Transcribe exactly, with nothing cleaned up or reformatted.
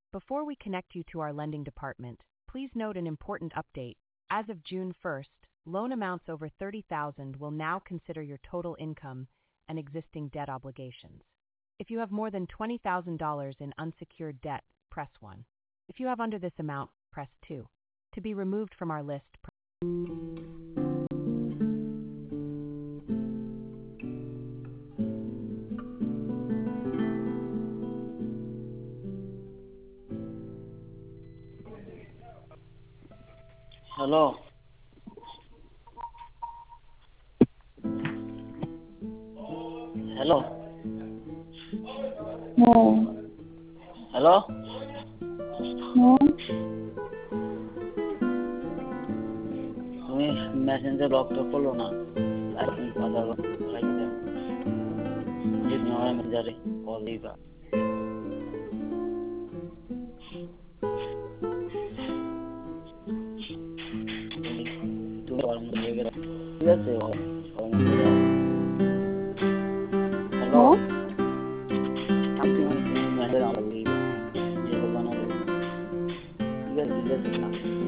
Before we connect you to our lending department, please note an important update. As of June first, loan amounts over thirty thousand dollars will now consider your total income and existing debt obligations. If you have more than twenty thousand dollars in unsecured debt, press one. If you have under this amount, press two. To be removed from our list, press Hello. Hello. No. Hello. No. তুমি messenger lock তো করলো না licence কথা রাখি দাও যদি আমার মেসেঞ্জারে কল দিবা তুমি আমার মধ্যে গেলে ঠিক আছে হ্যালো আমি মেসেঞ্জার আমার দিই যে বলবো না ঠিক আছে ঠিক আছে না